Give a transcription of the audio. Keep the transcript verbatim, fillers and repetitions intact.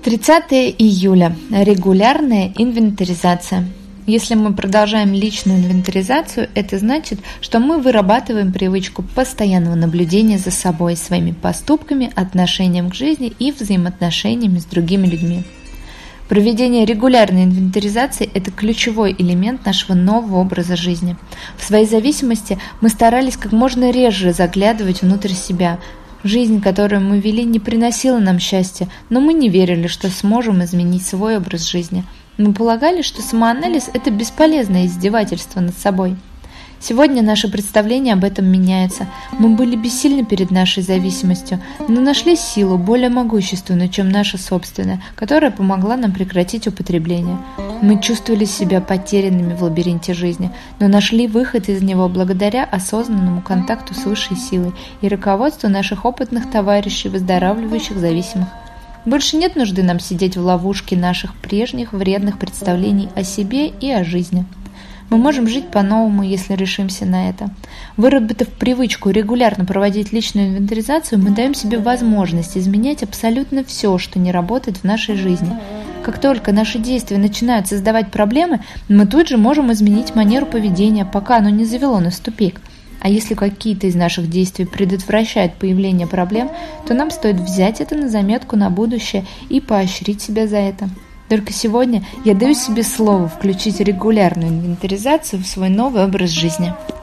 тридцатое июля. Регулярная инвентаризация. Если мы продолжаем личную инвентаризацию, это значит, что мы вырабатываем привычку постоянного наблюдения за собой, своими поступками, отношением к жизни и взаимоотношениями с другими людьми. Проведение регулярной инвентаризации – это ключевой элемент нашего нового образа жизни. В своей зависимости мы старались как можно реже заглядывать внутрь себя. Жизнь, которую мы вели, не приносила нам счастья, но мы не верили, что сможем изменить свой образ жизни. Мы полагали, что самоанализ – это бесполезное издевательство над собой. Сегодня наше представление об этом меняется. Мы были бессильны перед нашей зависимостью, но нашли силу, более могущественную, чем наша собственная, которая помогла нам прекратить употребление. Мы чувствовали себя потерянными в лабиринте жизни, но нашли выход из него благодаря осознанному контакту с высшей силой и руководству наших опытных товарищей, выздоравливающих зависимых. Больше нет нужды нам сидеть в ловушке наших прежних вредных представлений о себе и о жизни. Мы можем жить по-новому, если решимся на это. Выработав привычку регулярно проводить личную инвентаризацию, мы даем себе возможность изменять абсолютно все, что не работает в нашей жизни. Как только наши действия начинают создавать проблемы, мы тут же можем изменить манеру поведения, пока оно не завело нас в тупик. А если какие-то из наших действий предотвращают появление проблем, то нам стоит взять это на заметку на будущее и поощрить себя за это. Только сегодня я даю себе слово включить регулярную инвентаризацию в свой новый образ жизни.